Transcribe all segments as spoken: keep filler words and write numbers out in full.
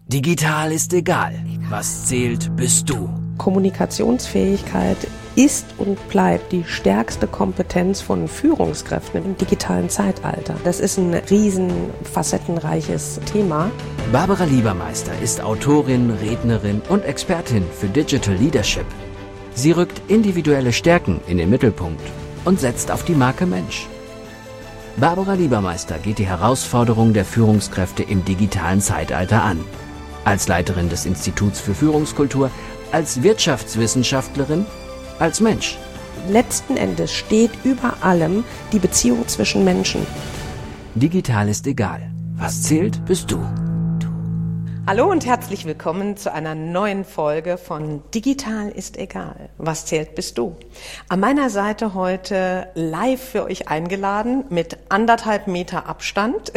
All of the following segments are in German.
Digital ist egal. Was zählt, bist du. Kommunikationsfähigkeit ist und bleibt die stärkste Kompetenz von Führungskräften im digitalen Zeitalter. Das ist ein riesen facettenreiches Thema. Barbara Liebermeister ist Autorin, Rednerin und Expertin für Digital Leadership. Sie rückt individuelle Stärken in den Mittelpunkt und setzt auf die Marke Mensch. Barbara Liebermeister geht die Herausforderung der Führungskräfte im digitalen Zeitalter an. Als Leiterin des Instituts für Führungskultur, als Wirtschaftswissenschaftlerin, als Mensch. Letzten Endes steht über allem die Beziehung zwischen Menschen. Digital ist egal. Was zählt, bist du. Hallo und herzlich willkommen zu einer neuen Folge von Digital ist egal. Was zählt, bist du. An meiner Seite heute live für euch eingeladen mit anderthalb Meter Abstand.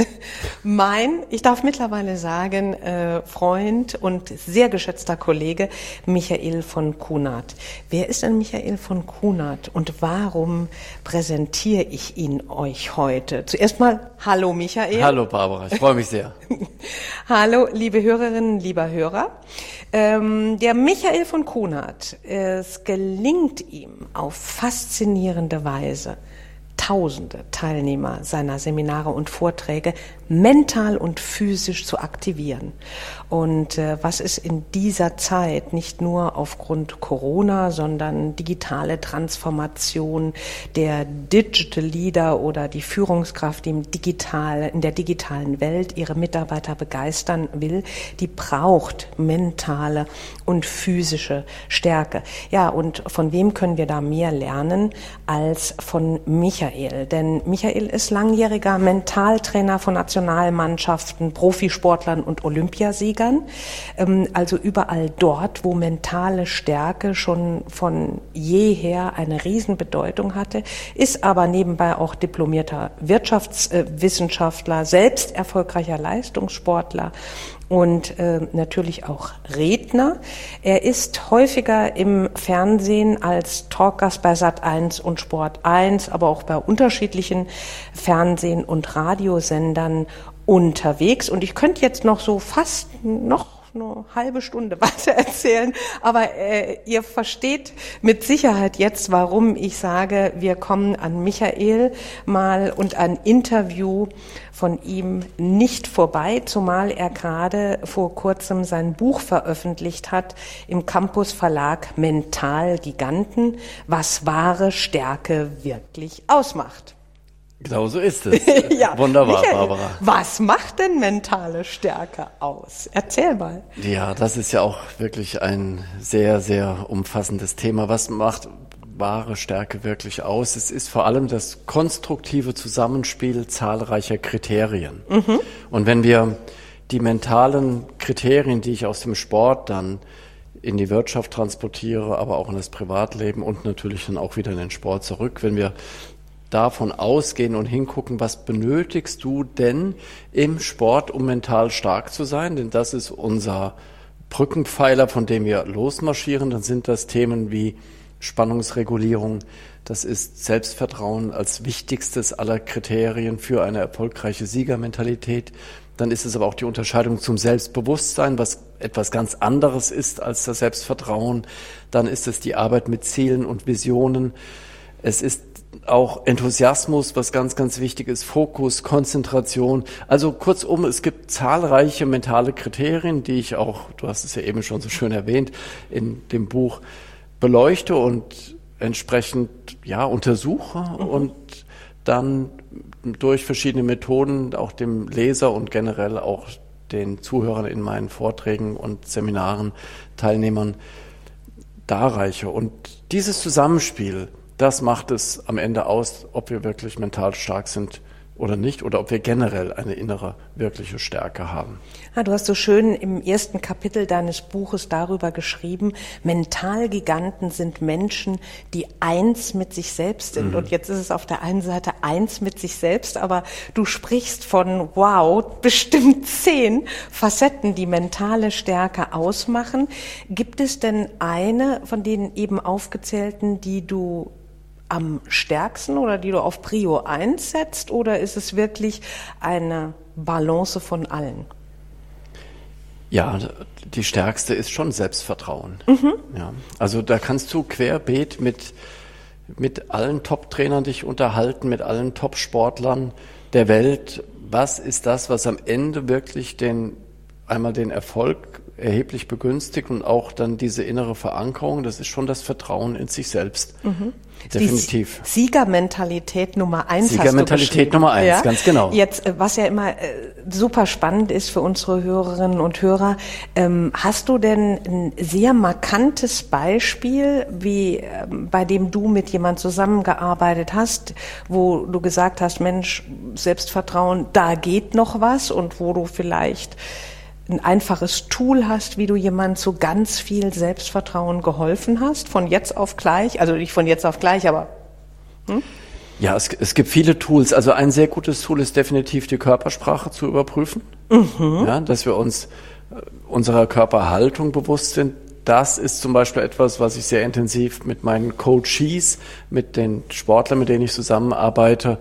Mein, ich darf mittlerweile sagen, äh, Freund und sehr geschätzter Kollege Michael von Kunert. Wer ist denn Michael von Kunert und warum präsentiere ich ihn euch heute? Zuerst mal, hallo Michael. Hallo Barbara, ich freue mich sehr. Hallo liebe Hörerinnen, lieber Hörer. Ähm, der Michael von Kunert, es gelingt ihm auf faszinierende Weise, Tausende Teilnehmer seiner Seminare und Vorträge mental und physisch zu aktivieren. Und äh, was ist in dieser Zeit nicht nur aufgrund Corona, sondern digitale Transformation der Digital Leader oder die Führungskraft, die im digital, in der digitalen Welt ihre Mitarbeiter begeistern will, die braucht mentale und physische Stärke. Ja, und von wem können wir da mehr lernen als von Michael? Denn Michael ist langjähriger Mentaltrainer von Nationalmannschaften, Profisportlern und Olympiasiegern. Also überall dort, wo mentale Stärke schon von jeher eine Riesenbedeutung hatte, ist aber nebenbei auch diplomierter Wirtschaftswissenschaftler, selbst erfolgreicher Leistungssportler und äh, natürlich auch Redner. Er ist häufiger im Fernsehen als Talkgast bei Sat eins und Sport eins, aber auch bei unterschiedlichen Fernsehen- und Radiosendern unterwegs. Und ich könnte jetzt noch so fast noch eine halbe Stunde weiter erzählen, aber äh, ihr versteht mit Sicherheit jetzt, warum ich sage, wir kommen an Michael mal und ein Interview von ihm nicht vorbei, zumal er gerade vor kurzem sein Buch veröffentlicht hat im Campus Verlag Mental Giganten, was wahre Stärke wirklich ausmacht. Genau so ist es. Ja, wunderbar, Michael, Barbara. Was macht denn mentale Stärke aus? Erzähl mal. Ja, das ist ja auch wirklich ein sehr, sehr umfassendes Thema. Was macht wahre Stärke wirklich aus? Es ist vor allem das konstruktive Zusammenspiel zahlreicher Kriterien. Mhm. Und wenn wir die mentalen Kriterien, die ich aus dem Sport dann in die Wirtschaft transportiere, aber auch in das Privatleben und natürlich dann auch wieder in den Sport zurück, wenn wir davon ausgehen und hingucken, was benötigst du denn im Sport, um mental stark zu sein? Denn das ist unser Brückenpfeiler, von dem wir losmarschieren. Dann sind das Themen wie Spannungsregulierung, das ist Selbstvertrauen als wichtigstes aller Kriterien für eine erfolgreiche Siegermentalität. Dann ist es aber auch die Unterscheidung zum Selbstbewusstsein, was etwas ganz anderes ist als das Selbstvertrauen. Dann ist es die Arbeit mit Zielen und Visionen. Es ist auch Enthusiasmus, was ganz, ganz wichtig ist, Fokus, Konzentration. Also kurzum, es gibt zahlreiche mentale Kriterien, die ich auch, du hast es ja eben schon so schön erwähnt, in dem Buch beleuchte und entsprechend ja untersuche mhm. und dann durch verschiedene Methoden auch dem Leser und generell auch den Zuhörern in meinen Vorträgen und Seminaren, Teilnehmern darreiche. Und dieses Zusammenspiel, das macht es am Ende aus, ob wir wirklich mental stark sind oder nicht oder ob wir generell eine innere, wirkliche Stärke haben. Ja, du hast so schön im ersten Kapitel deines Buches darüber geschrieben, Mentalgiganten sind Menschen, die eins mit sich selbst sind. Mhm. Und jetzt ist es auf der einen Seite eins mit sich selbst, aber du sprichst von, wow, bestimmt zehn Facetten, die mentale Stärke ausmachen. Gibt es denn eine von den eben aufgezählten, die du am stärksten oder die du auf Prio eins setzt, oder ist es wirklich eine Balance von allen? Ja, die stärkste ist schon Selbstvertrauen. Mhm. Ja, also da kannst du querbeet mit, mit allen Top-Trainern dich unterhalten, mit allen Top-Sportlern der Welt. Was ist das, was am Ende wirklich den, einmal den Erfolg erheblich begünstigt und auch dann diese innere Verankerung? Das ist schon das Vertrauen in sich selbst. Mhm. Definitiv. Die Siegermentalität Nummer eins. Siegermentalität Nummer eins, ja? Ganz genau. Jetzt, was ja immer äh, super spannend ist für unsere Hörerinnen und Hörer, ähm, hast du denn ein sehr markantes Beispiel, wie ähm, bei dem du mit jemand zusammengearbeitet hast, wo du gesagt hast, Mensch, Selbstvertrauen, da geht noch was, und wo du vielleicht ein einfaches Tool hast, wie du jemand zu ganz viel Selbstvertrauen geholfen hast, von jetzt auf gleich, also nicht von jetzt auf gleich, aber hm? Ja, es, es gibt viele Tools. Also ein sehr gutes Tool ist definitiv die Körpersprache zu überprüfen, mhm. ja, dass wir uns unserer Körperhaltung bewusst sind. Das ist zum Beispiel etwas, was ich sehr intensiv mit meinen Coaches, mit den Sportlern, mit denen ich zusammenarbeite,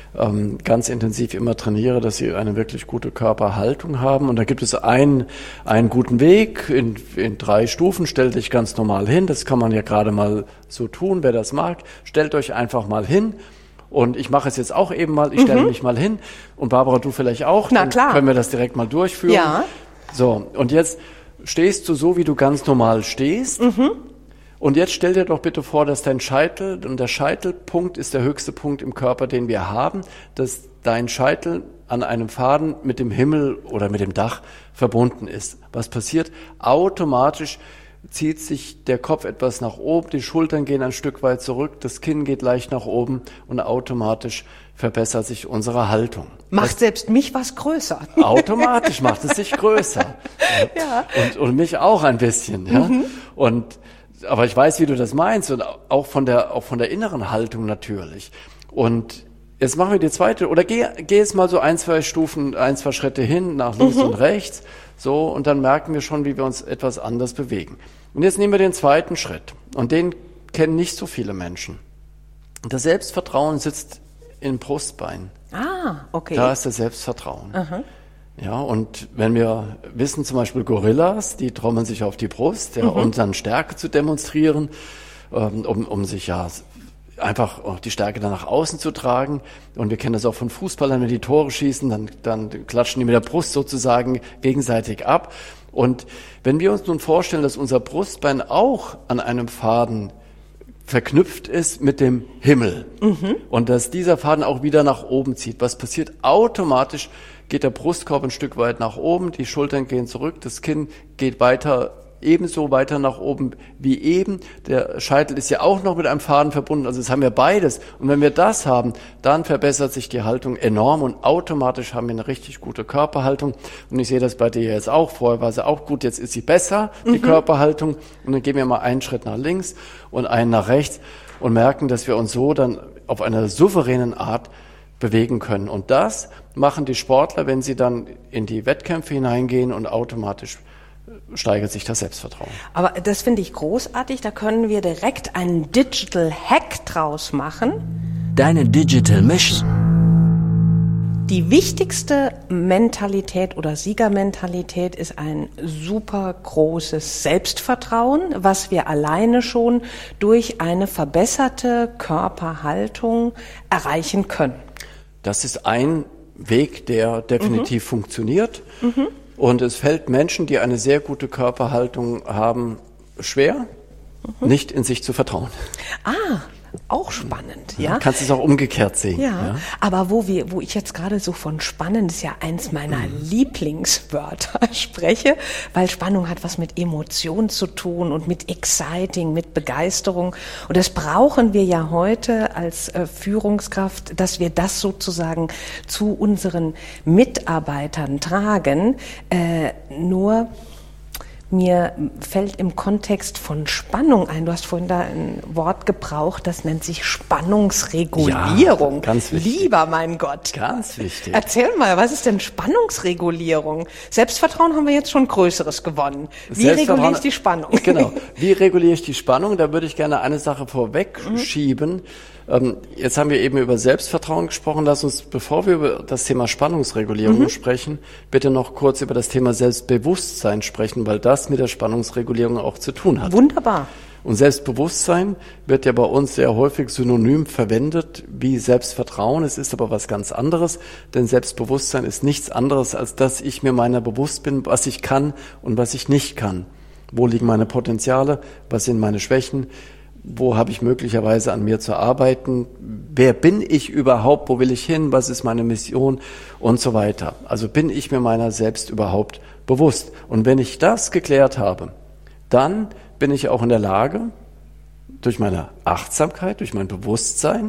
ganz intensiv immer trainiere, dass sie eine wirklich gute Körperhaltung haben. Und da gibt es einen, einen guten Weg in, in drei Stufen. Stellt dich ganz normal hin. Das kann man ja gerade mal so tun, wer das mag. Stellt euch einfach mal hin. Und ich mache es jetzt auch eben mal. Ich stelle mhm. mich mal hin. Und Barbara, du vielleicht auch. Na Dann klar. können wir das direkt mal durchführen. Ja. So, und jetzt stehst du so, wie du ganz normal stehst. Mhm. Und jetzt stell dir doch bitte vor, dass dein Scheitel, und der Scheitelpunkt ist der höchste Punkt im Körper, den wir haben, dass dein Scheitel an einem Faden mit dem Himmel oder mit dem Dach verbunden ist. Was passiert? Automatisch zieht sich der Kopf etwas nach oben, die Schultern gehen ein Stück weit zurück, das Kinn geht leicht nach oben und automatisch verbessert sich unsere Haltung. Macht das selbst mich was größer. Automatisch macht es sich größer. Ja. Und, und mich auch ein bisschen. Ja? Mhm. Und aber ich weiß, wie du das meinst, und auch von der, auch von der inneren Haltung natürlich. Und jetzt machen wir die zweite, oder geh, geh jetzt mal so ein, zwei Stufen, ein, zwei Schritte hin, nach links mhm. und rechts, so, und dann merken wir schon, wie wir uns etwas anders bewegen. Und jetzt nehmen wir den zweiten Schritt, und den kennen nicht so viele Menschen. Das Selbstvertrauen sitzt im Brustbein. Ah, okay. Da ist das Selbstvertrauen. Aha. Ja, und wenn wir wissen, zum Beispiel Gorillas, die trommeln sich auf die Brust, ja, mhm. um dann Stärke zu demonstrieren, ähm, um, um sich ja einfach auch die Stärke dann nach außen zu tragen. Und wir kennen das auch von Fußballern, wenn die Tore schießen, dann, dann klatschen die mit der Brust sozusagen gegenseitig ab. Und wenn wir uns nun vorstellen, dass unser Brustbein auch an einem Faden verknüpft ist mit dem Himmel, mhm. und dass dieser Faden auch wieder nach oben zieht, was passiert? Automatisch geht der Brustkorb ein Stück weit nach oben, die Schultern gehen zurück, das Kinn geht weiter, ebenso weiter nach oben wie eben. Der Scheitel ist ja auch noch mit einem Faden verbunden, also das haben wir beides. Und wenn wir das haben, dann verbessert sich die Haltung enorm und automatisch haben wir eine richtig gute Körperhaltung. Und ich sehe das bei dir jetzt auch, vorher war sie auch gut, jetzt ist sie besser, die mhm. Körperhaltung. Und dann gehen wir mal einen Schritt nach links und einen nach rechts und merken, dass wir uns so dann auf einer souveränen Art bewegen können. Und das machen die Sportler, wenn sie dann in die Wettkämpfe hineingehen, und automatisch steigert sich das Selbstvertrauen. Aber das finde ich großartig, da können wir direkt einen Digital Hack draus machen. Deine Digital Mission. Die wichtigste Mentalität oder Siegermentalität ist ein super großes Selbstvertrauen, was wir alleine schon durch eine verbesserte Körperhaltung erreichen können. Das ist ein Weg, der definitiv mhm. funktioniert. Mhm. Und es fällt Menschen, die eine sehr gute Körperhaltung haben, schwer, mhm. nicht in sich zu vertrauen. Ah, auch spannend, ja. ja. Kannst du es auch umgekehrt sehen. Ja, ja. Aber wo wir, wo ich jetzt gerade so von spannend, ist ja eins meiner mhm. Lieblingswörter spreche, weil Spannung hat was mit Emotion zu tun und mit Exciting, mit Begeisterung. Und das brauchen wir ja heute als äh, Führungskraft, dass wir das sozusagen zu unseren Mitarbeitern tragen. Äh, nur Mir fällt im Kontext von Spannung ein, du hast vorhin da ein Wort gebraucht, das nennt sich Spannungsregulierung. Ja, ganz wichtig. Lieber mein Gott. Ganz wichtig. Erzähl mal, was ist denn Spannungsregulierung? Selbstvertrauen haben wir jetzt schon Größeres gewonnen. Wie reguliere ich die Spannung? Genau. Wie reguliere ich die Spannung? Da würde ich gerne eine Sache vorwegschieben. Mhm. Ähm, jetzt haben wir eben über Selbstvertrauen gesprochen. Lass uns, bevor wir über das Thema Spannungsregulierung mhm. sprechen, bitte noch kurz über das Thema Selbstbewusstsein sprechen, weil das mit der Spannungsregulierung auch zu tun hat. Wunderbar. Und Selbstbewusstsein wird ja bei uns sehr häufig synonym verwendet wie Selbstvertrauen. Es ist aber was ganz anderes, denn Selbstbewusstsein ist nichts anderes, als dass ich mir meiner bewusst bin, was ich kann und was ich nicht kann. Wo liegen meine Potenziale? Was sind meine Schwächen? Wo habe ich möglicherweise an mir zu arbeiten? Wer bin ich überhaupt? Wo will ich hin? Was ist meine Mission? Und so weiter. Also bin ich mir meiner selbst überhaupt bewusst? Und wenn ich das geklärt habe, dann bin ich auch in der Lage, durch meine Achtsamkeit, durch mein Bewusstsein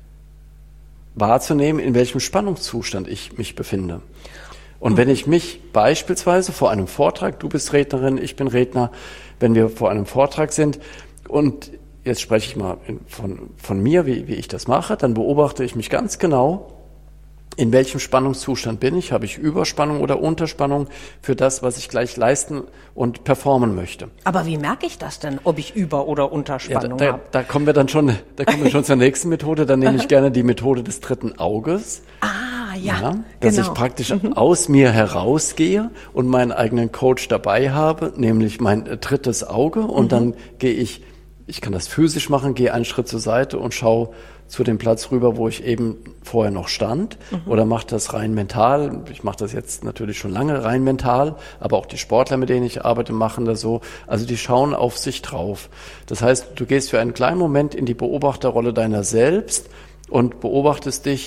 wahrzunehmen, in welchem Spannungszustand ich mich befinde. Und wenn ich mich beispielsweise vor einem Vortrag, du bist Rednerin, ich bin Redner, wenn wir vor einem Vortrag sind und jetzt spreche ich mal von, von mir, wie, wie ich das mache, dann beobachte ich mich ganz genau, in welchem Spannungszustand bin ich, habe ich Überspannung oder Unterspannung für das, was ich gleich leisten und performen möchte. Aber wie merke ich das denn, ob ich Über- oder Unterspannung ja, da, habe? Da kommen wir dann schon, da kommen wir schon zur nächsten Methode, dann nehme ich gerne die Methode des dritten Auges. Ah, ja, ja dass genau. ich praktisch mhm. aus mir herausgehe und meinen eigenen Coach dabei habe, nämlich mein äh, drittes Auge und mhm. dann gehe ich, ich kann das physisch machen, gehe einen Schritt zur Seite und schaue zu dem Platz rüber, wo ich eben vorher noch stand, mhm. oder mache das rein mental. Ich mache das jetzt natürlich schon lange rein mental, aber auch die Sportler, mit denen ich arbeite, machen das so. Also die schauen auf sich drauf. Das heißt, du gehst für einen kleinen Moment in die Beobachterrolle deiner selbst und beobachtest dich,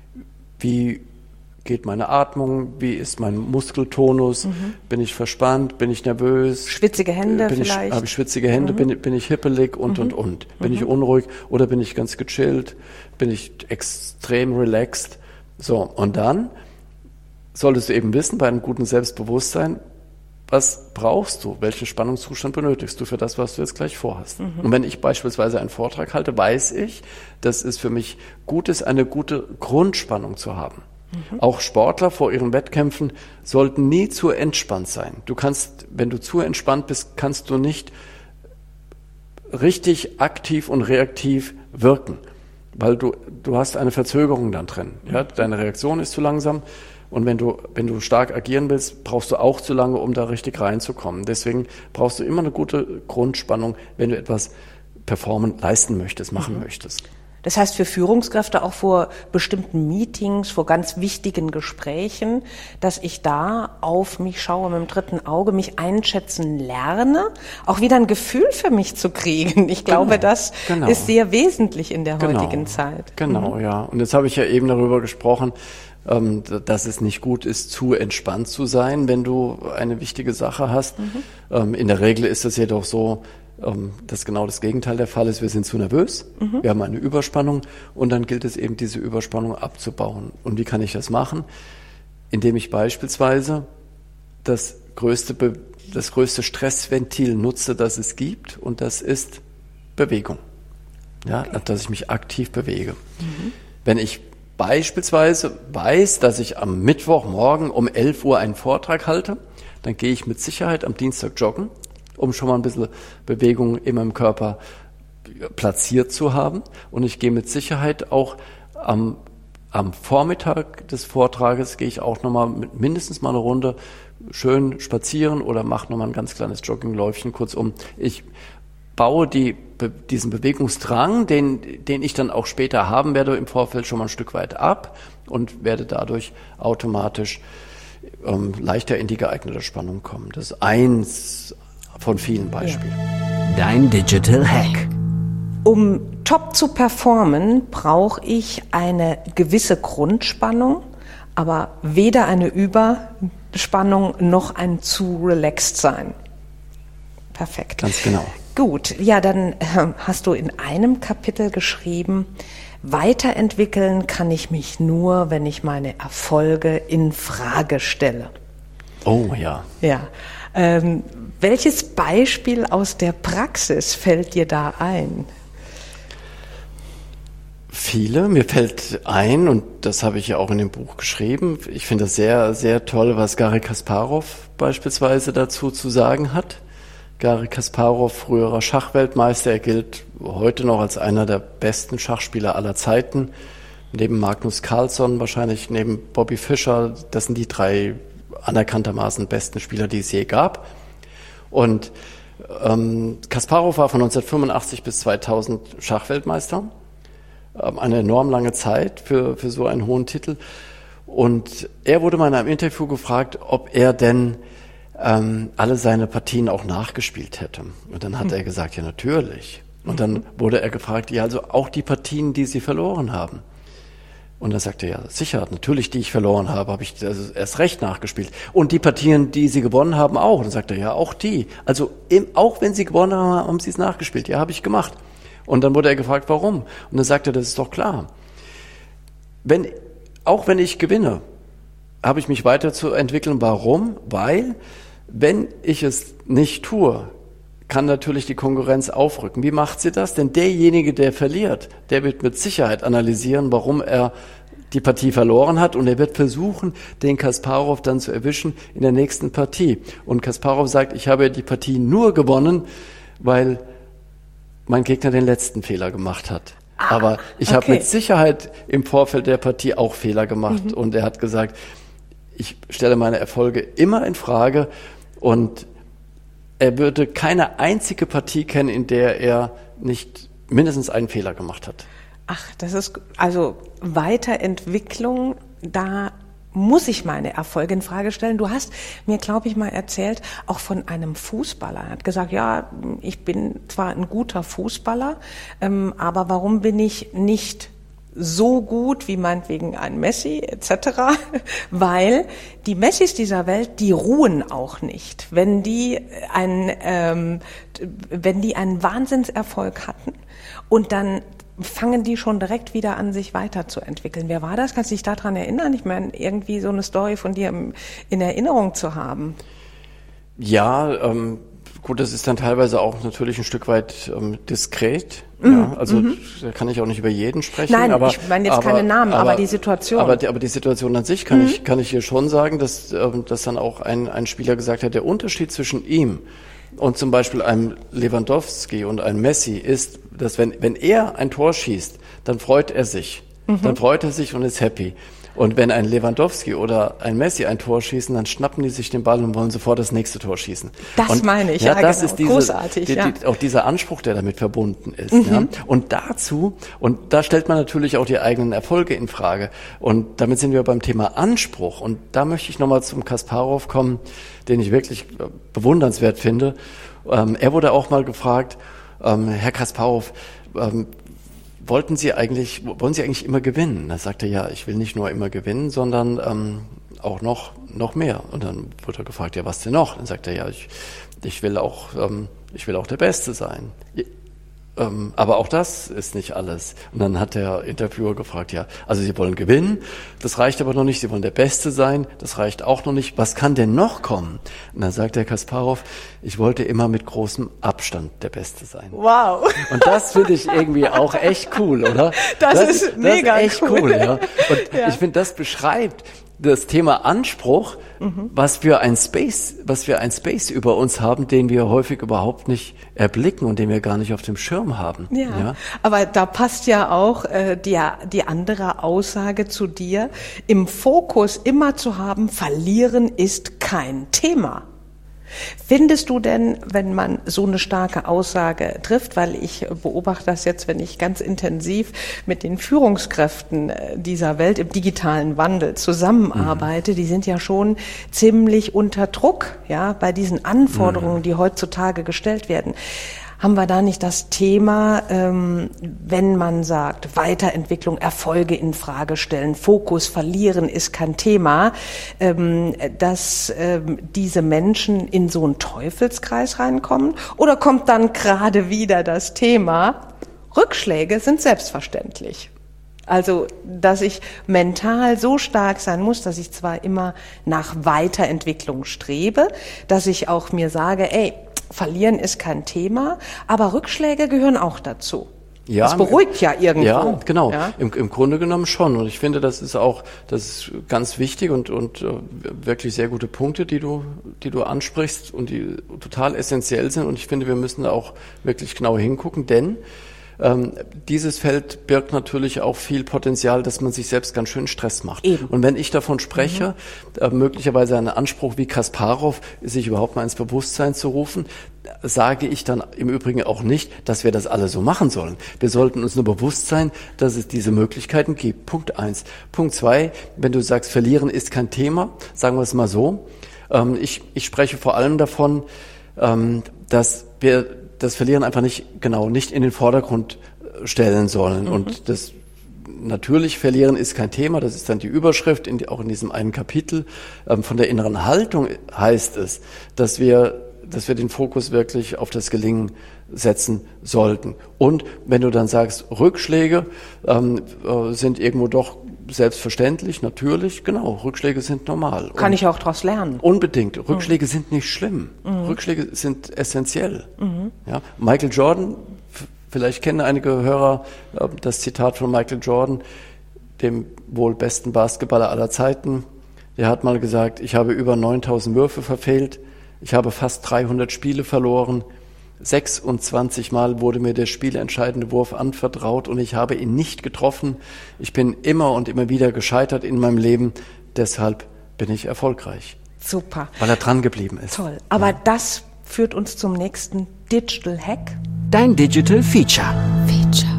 wie geht meine Atmung, wie ist mein Muskeltonus, mhm. bin ich verspannt, bin ich nervös, schwitzige Hände bin vielleicht, ich, habe ich schwitzige Hände, mhm. bin, bin ich hippelig und mhm. und und, bin mhm. ich unruhig oder bin ich ganz gechillt, bin ich extrem relaxed, so und dann solltest du eben wissen bei einem guten Selbstbewusstsein, was brauchst du, welchen Spannungszustand benötigst du für das, was du jetzt gleich vorhast. Mhm. Und wenn ich beispielsweise einen Vortrag halte, weiß ich, dass es für mich gut ist, eine gute Grundspannung zu haben. Mhm. Auch Sportler vor ihren Wettkämpfen sollten nie zu entspannt sein. Du kannst, wenn du zu entspannt bist, kannst du nicht richtig aktiv und reaktiv wirken, weil du, du hast eine Verzögerung dann drin. Ja? Deine Reaktion ist zu langsam und wenn du, wenn du stark agieren willst, brauchst du auch zu lange, um da richtig reinzukommen. Deswegen brauchst du immer eine gute Grundspannung, wenn du etwas performen, leisten möchtest, machen mhm. möchtest. Das heißt für Führungskräfte auch vor bestimmten Meetings, vor ganz wichtigen Gesprächen, dass ich da auf mich schaue mit dem dritten Auge, mich einschätzen lerne, auch wieder ein Gefühl für mich zu kriegen. Ich glaube, genau, das genau. ist sehr wesentlich in der genau. heutigen Zeit. Genau, mhm. ja. Und jetzt habe ich ja eben darüber gesprochen, dass es nicht gut ist, zu entspannt zu sein, wenn du eine wichtige Sache hast. Mhm. In der Regel ist es jedoch so, dass genau das Gegenteil der Fall ist. Wir sind zu nervös, mhm. wir haben eine Überspannung und dann gilt es eben, diese Überspannung abzubauen. Und wie kann ich das machen? Indem ich beispielsweise das größte, Be- das größte Stressventil nutze, das es gibt, und das ist Bewegung. Ja, okay. Dass ich mich aktiv bewege. Mhm. Wenn ich beispielsweise weiß, dass ich am Mittwochmorgen um elf Uhr einen Vortrag halte, dann gehe ich mit Sicherheit am Dienstag joggen, um schon mal ein bisschen Bewegung in meinem Körper platziert zu haben. Und ich gehe mit Sicherheit auch am, am Vormittag des Vortrages, gehe ich auch nochmal mit mindestens mal eine Runde schön spazieren oder mache nochmal ein ganz kleines Joggingläufchen. Kurzum, ich baue die, diesen Bewegungsdrang, den, den ich dann auch später haben werde, im Vorfeld schon mal ein Stück weit ab und werde dadurch automatisch ähm, leichter in die geeignete Spannung kommen. Das ist eins von vielen Beispielen. Dein Digital Hack. Um top zu performen, brauche ich eine gewisse Grundspannung, aber weder eine Überspannung noch ein zu relaxed sein. Perfekt. Ganz genau. Gut, ja, dann äh, hast du in einem Kapitel geschrieben, weiterentwickeln kann ich mich nur, wenn ich meine Erfolge in Frage stelle. Oh ja. Ja. Ähm, welches Beispiel aus der Praxis fällt dir da ein? Viele. Mir fällt ein, und das habe ich ja auch in dem Buch geschrieben, ich finde das sehr, sehr toll, was Garry Kasparov beispielsweise dazu zu sagen hat. Garry Kasparow, früherer Schachweltmeister. Er gilt heute noch als einer der besten Schachspieler aller Zeiten. Neben Magnus Carlsen, wahrscheinlich neben Bobby Fischer. Das sind die drei anerkanntermaßen besten Spieler, die es je gab. Und ähm, Kasparow war von neunzehnhundertfünfundachtzig bis zweitausend Schachweltmeister. Ähm, eine enorm lange Zeit für, für so einen hohen Titel. Und er wurde mal in einem Interview gefragt, ob er denn ähm, alle seine Partien auch nachgespielt hätte. Und dann hat mhm. er gesagt, ja, natürlich. Und dann wurde er gefragt, ja, also auch die Partien, die Sie verloren haben. Und dann sagte er, ja, sicher, natürlich, die ich verloren habe, habe ich also erst recht nachgespielt. Und die Partien, die Sie gewonnen haben, auch. Und dann sagte er, ja, auch die. Also im, auch wenn Sie gewonnen haben, haben Sie es nachgespielt. Ja, habe ich gemacht. Und dann wurde er gefragt, warum? Und dann sagte er, das ist doch klar. Wenn, auch wenn ich gewinne, habe ich mich weiterzuentwickeln. Warum? Weil, wenn ich es nicht tue, kann natürlich die Konkurrenz aufrücken. Wie macht sie das? Denn derjenige, der verliert, der wird mit Sicherheit analysieren, warum er die Partie verloren hat, und er wird versuchen, den Kasparow dann zu erwischen in der nächsten Partie. Und Kasparow sagt, ich habe die Partie nur gewonnen, weil mein Gegner den letzten Fehler gemacht hat. Ah, Aber ich okay. habe mit Sicherheit im Vorfeld der Partie auch Fehler gemacht. Mhm. Und er hat gesagt, ich stelle meine Erfolge immer in Frage, und er würde keine einzige Partie kennen, in der er nicht mindestens einen Fehler gemacht hat. Ach, das ist also Weiterentwicklung, da muss ich meine Erfolge in Frage stellen. Du hast mir, glaube ich, mal erzählt, auch von einem Fußballer. Er hat gesagt, ja, ich bin zwar ein guter Fußballer, ähm, aber warum bin ich nicht so gut wie meinetwegen ein Messi et cetera, weil die Messis dieser Welt, die ruhen auch nicht. Wenn die ein, ähm, wenn die einen Wahnsinnserfolg hatten und dann fangen die schon direkt wieder an, sich weiterzuentwickeln. Wer war das? Kannst du dich daran erinnern? Ich meine, irgendwie so eine Story von dir in Erinnerung zu haben. Ja, ähm, gut, das ist dann teilweise auch natürlich ein Stück weit ähm, diskret. Ja, also mhm. da kann ich auch nicht über jeden sprechen. Nein, aber, ich meine jetzt aber, keine Namen, aber, aber die Situation. Aber die, aber die Situation an sich kann mhm. ich kann ich hier schon sagen, dass ähm, dass dann auch ein ein Spieler gesagt hat, der Unterschied zwischen ihm und zum Beispiel einem Lewandowski und einem Messi ist, dass wenn wenn er ein Tor schießt, dann freut er sich, mhm. dann freut er sich und ist happy. Und wenn ein Lewandowski oder ein Messi ein Tor schießen, dann schnappen die sich den Ball und wollen sofort das nächste Tor schießen. Das und, meine ich, ja, ja, das genau. ist diese, großartig. Die, ja. die, auch dieser Anspruch, der damit verbunden ist. Mhm. Ja. Und dazu, und da stellt man natürlich auch die eigenen Erfolge in Frage. Und damit sind wir beim Thema Anspruch. Und da möchte ich nochmal zum Kasparow kommen, den ich wirklich bewundernswert finde. Ähm, er wurde auch mal gefragt, ähm, Herr Kasparow, ähm, Wollten Sie eigentlich, wollen Sie eigentlich immer gewinnen? Da sagte er, ja, ich will nicht nur immer gewinnen, sondern ähm, auch noch noch mehr. Und dann wurde er gefragt, ja, was denn noch? Dann sagte er, ja, ich ich will auch ähm, ich will auch der Beste sein. Ähm, aber auch das ist nicht alles. Und dann hat der Interviewer gefragt, ja, also Sie wollen gewinnen, das reicht aber noch nicht, Sie wollen der Beste sein, das reicht auch noch nicht. Was kann denn noch kommen? Und dann sagt der Kasparow, ich wollte immer mit großem Abstand der Beste sein. Wow. Und das finde ich irgendwie auch echt cool, oder? Das, das ist mega das ist echt cool. cool, ja. Und ja. ich finde, das beschreibt das Thema Anspruch, mhm. was wir ein Space, was wir ein Space über uns haben, den wir häufig überhaupt nicht erblicken und den wir gar nicht auf dem Schirm haben. Ja, ja. Aber da passt ja auch äh, die, die andere Aussage zu dir, im Fokus immer zu haben, verlieren ist kein Thema. Findest du denn, wenn man so eine starke Aussage trifft, weil ich beobachte das jetzt, wenn ich ganz intensiv mit den Führungskräften dieser Welt im digitalen Wandel zusammenarbeite, mhm. die sind ja schon ziemlich unter Druck, ja, bei diesen Anforderungen, mhm. die heutzutage gestellt werden. Haben wir da nicht das Thema, ähm, wenn man sagt, Weiterentwicklung, Erfolge in Frage stellen, Fokus verlieren ist kein Thema, ähm, dass ähm, diese Menschen in so einen Teufelskreis reinkommen? Oder kommt dann gerade wieder das Thema, Rückschläge sind selbstverständlich? Also, dass ich mental so stark sein muss, dass ich zwar immer nach Weiterentwicklung strebe, dass ich auch mir sage, ey, verlieren ist kein Thema, aber Rückschläge gehören auch dazu. Ja, das beruhigt ja irgendwo. Ja, genau. Ja? Im, Im Grunde genommen schon. Und ich finde, das ist auch, das ist ganz wichtig und, und uh, wirklich sehr gute Punkte, die du, die du ansprichst und die total essentiell sind. Und ich finde, wir müssen da auch wirklich genau hingucken, denn ähm, dieses Feld birgt natürlich auch viel Potenzial, dass man sich selbst ganz schön Stress macht. Eben. Und wenn ich davon spreche, mhm. äh, möglicherweise einen Anspruch wie Kasparov, sich überhaupt mal ins Bewusstsein zu rufen, sage ich dann im Übrigen auch nicht, dass wir das alle so machen sollen. Wir sollten uns nur bewusst sein, dass es diese Möglichkeiten gibt. Punkt eins. Punkt zwei, wenn du sagst, verlieren ist kein Thema, sagen wir es mal so. Ähm, ich, ich spreche vor allem davon, ähm, dass wir das Verlieren einfach nicht, genau, nicht in den Vordergrund stellen sollen. Mhm. Und das natürlich, Verlieren ist kein Thema, das ist dann die Überschrift, in die, auch in diesem einen Kapitel. Ähm, von der inneren Haltung heißt es, dass wir dass wir den Fokus wirklich auf das Gelingen setzen sollten. Und wenn du dann sagst, Rückschläge ähm, äh, sind irgendwo doch selbstverständlich, natürlich, genau, Rückschläge sind normal. Kann Und ich auch daraus lernen. Unbedingt. Rückschläge mhm. sind nicht schlimm. Mhm. Rückschläge sind essentiell. Mhm. Ja, Michael Jordan, f- vielleicht kennen einige Hörer äh, das Zitat von Michael Jordan, dem wohl besten Basketballer aller Zeiten. Der hat mal gesagt, ich habe über neuntausend Würfe verfehlt. Ich habe fast dreihundert Spiele verloren. sechsundzwanzig Mal wurde mir der spielentscheidende Wurf anvertraut und ich habe ihn nicht getroffen. Ich bin immer und immer wieder gescheitert in meinem Leben. Deshalb bin ich erfolgreich. Super. Weil er dran geblieben ist. Toll. Aber ja. Das führt uns zum nächsten Digital Hack. Dein Digital Feature. Feature.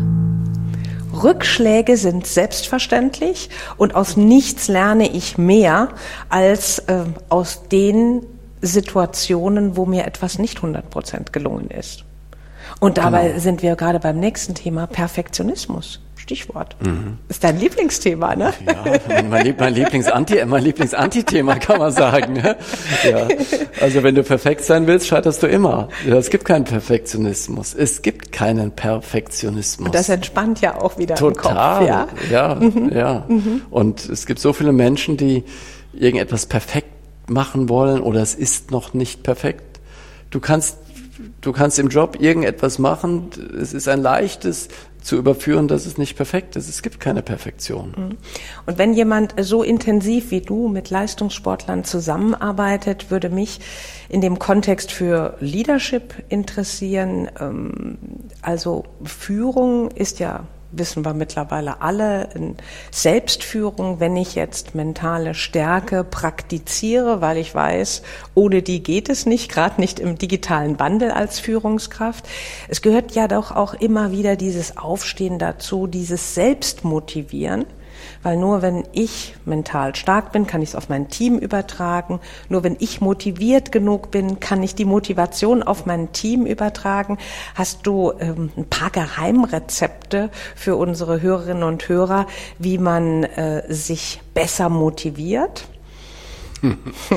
Rückschläge sind selbstverständlich und aus nichts lerne ich mehr als äh, aus den Situationen, wo mir etwas nicht hundert Prozent gelungen ist. Und dabei genau. sind wir gerade beim nächsten Thema, Perfektionismus. Stichwort. Mhm. Ist dein Lieblingsthema, ne? Ja, mein, mein Lieblingsanti, mein Lieblingsanti-Thema, kann man sagen. Ne? Ja. Also wenn du perfekt sein willst, scheiterst du immer. Ja, es gibt keinen Perfektionismus. Es gibt keinen Perfektionismus. Und das entspannt ja auch wieder Total, im Kopf. Ja, ja. Mhm. ja. Mhm. Und es gibt so viele Menschen, die irgendetwas perfekt machen wollen oder es ist noch nicht perfekt. Du kannst, du kannst im Job irgendetwas machen, es ist ein leichtes zu überführen, dass es nicht perfekt ist. Es gibt keine Perfektion. Und wenn jemand so intensiv wie du mit Leistungssportlern zusammenarbeitet, würde mich in dem Kontext für Leadership interessieren. Also Führung ist ja, wissen wir mittlerweile alle, Selbstführung, wenn ich jetzt mentale Stärke praktiziere, weil ich weiß, ohne die geht es nicht, gerade nicht im digitalen Wandel als Führungskraft. Es gehört ja doch auch immer wieder dieses Aufstehen dazu, dieses Selbstmotivieren, weil nur wenn ich mental stark bin, kann ich es auf mein Team übertragen. Nur wenn ich motiviert genug bin, kann ich die Motivation auf mein Team übertragen. Hast du ähm, ein paar Geheimrezepte für unsere Hörerinnen und Hörer, wie man äh, sich besser motiviert? Hm.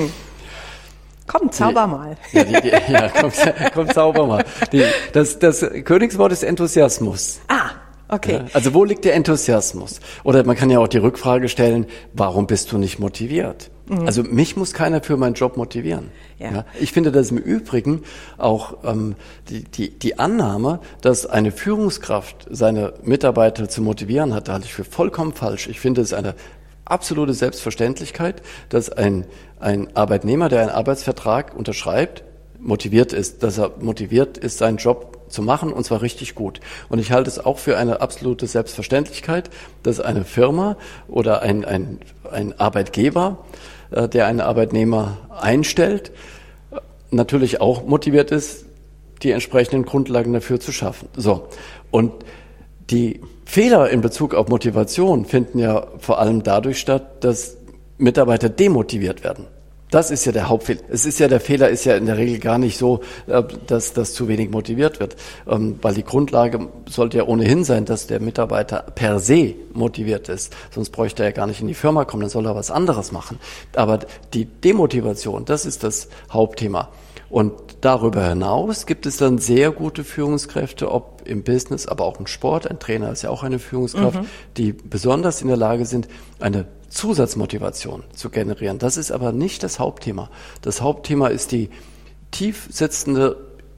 Komm, zauber mal. Ja, die, die, ja komm, komm, zauber mal. Die, das, das Königswort ist Enthusiasmus. Ah. Okay. Ja, also wo liegt der Enthusiasmus? Oder man kann ja auch die Rückfrage stellen, warum bist du nicht motiviert? Mhm. Also mich muss keiner für meinen Job motivieren. Ja. Ja, ich finde das im Übrigen auch ähm, die, die, die Annahme, dass eine Führungskraft seine Mitarbeiter zu motivieren hat, da halte ich für vollkommen falsch. Ich finde es eine absolute Selbstverständlichkeit, dass ein, ein Arbeitnehmer, der einen Arbeitsvertrag unterschreibt, motiviert ist, dass er motiviert ist, seinen Job zu machen, und zwar richtig gut. Und ich halte es auch für eine absolute Selbstverständlichkeit, dass eine Firma oder ein, ein, ein Arbeitgeber, äh, der einen Arbeitnehmer einstellt, natürlich auch motiviert ist, die entsprechenden Grundlagen dafür zu schaffen. So. Und die Fehler in Bezug auf Motivation finden ja vor allem dadurch statt, dass Mitarbeiter demotiviert werden. Das ist ja der Hauptfehler. Es ist ja, der Fehler ist ja in der Regel gar nicht so, dass das zu wenig motiviert wird, weil die Grundlage sollte ja ohnehin sein, dass der Mitarbeiter per se motiviert ist. Sonst bräuchte er ja gar nicht in die Firma kommen, dann soll er was anderes machen. Aber die Demotivation, das ist das Hauptthema. Und darüber hinaus gibt es dann sehr gute Führungskräfte, ob im Business, aber auch im Sport. Ein Trainer ist ja auch eine Führungskraft, mhm. die besonders in der Lage sind, eine Zusatzmotivation zu generieren. Das ist aber nicht das Hauptthema. Das Hauptthema ist die tief sitzende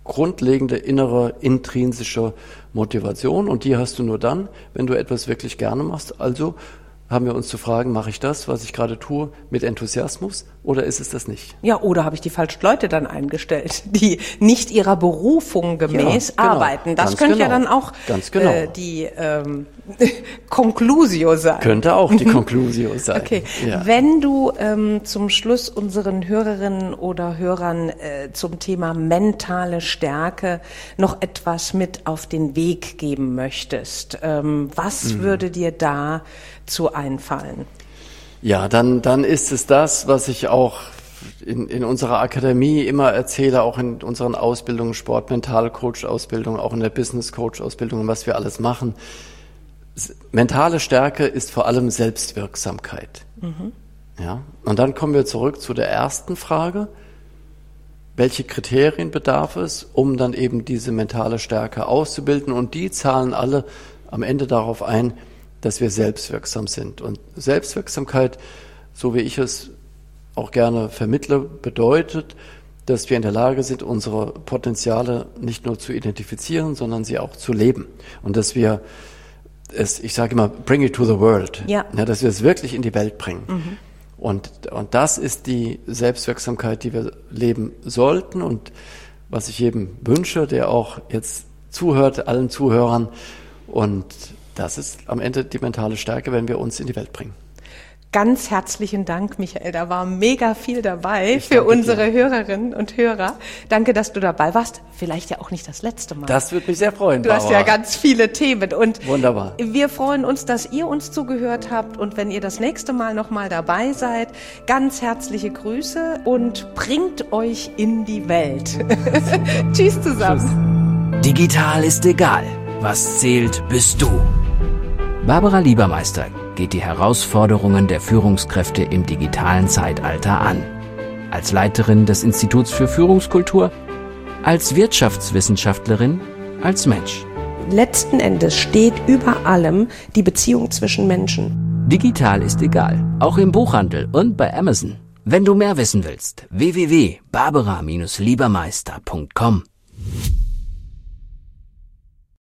grundlegende innere intrinsische Motivation und die hast du nur dann, wenn du etwas wirklich gerne machst. Also haben wir uns zu fragen, mache ich das, was ich gerade tue, mit Enthusiasmus oder ist es das nicht? Ja, oder habe ich die falschen Leute dann eingestellt, die nicht ihrer Berufung gemäß ja, genau. arbeiten. Das Ganz könnte genau. ja dann auch Ganz genau. äh, die ähm, Conclusio sein. Könnte auch die Conclusio sein. Okay, ja. Wenn du ähm, zum Schluss unseren Hörerinnen oder Hörern äh, zum Thema mentale Stärke noch etwas mit auf den Weg geben möchtest, ähm, was mhm. würde dir da zu einfallen? Ja, dann, dann ist es das, was ich auch in, in unserer Akademie immer erzähle, auch in unseren Ausbildungen, Sport-Mental-Coach-Ausbildung, auch in der Business-Coach-Ausbildung, was wir alles machen. Mentale Stärke ist vor allem Selbstwirksamkeit. Mhm. Ja, und dann kommen wir zurück zu der ersten Frage. Welche Kriterien bedarf es, um dann eben diese mentale Stärke auszubilden? Und die zahlen alle am Ende darauf ein, dass wir selbstwirksam sind. Und Selbstwirksamkeit, so wie ich es auch gerne vermittle, bedeutet, dass wir in der Lage sind, unsere Potenziale nicht nur zu identifizieren, sondern sie auch zu leben. Und dass wir es, ich sage immer, bring it to the world. Ja. Ja, dass wir es wirklich in die Welt bringen. Mhm. Und, und das ist die Selbstwirksamkeit, die wir leben sollten. Und was ich jedem wünsche, der auch jetzt zuhört, allen Zuhörern. Und das ist am Ende die mentale Stärke, wenn wir uns in die Welt bringen. Ganz herzlichen Dank, Michael. Da war mega viel dabei ich für unsere dir. Hörerinnen und Hörer. Danke, dass du dabei warst. Vielleicht ja auch nicht das letzte Mal. Das würde mich sehr freuen, Du Barbara. Hast ja ganz viele Themen. Und wunderbar. Wir freuen uns, dass ihr uns zugehört habt. Und wenn ihr das nächste Mal nochmal dabei seid, ganz herzliche Grüße und bringt euch in die Welt. Tschüss zusammen. Tschüss. Digital ist egal. Was zählt, bist du. Barbara Liebermeister geht die Herausforderungen der Führungskräfte im digitalen Zeitalter an. Als Leiterin des Instituts für Führungskultur, als Wirtschaftswissenschaftlerin, als Mensch. Letzten Endes steht über allem die Beziehung zwischen Menschen. Digital ist egal, auch im Buchhandel und bei Amazon. Wenn du mehr wissen willst, w w w punkt barbara Bindestrich liebermeister punkt com.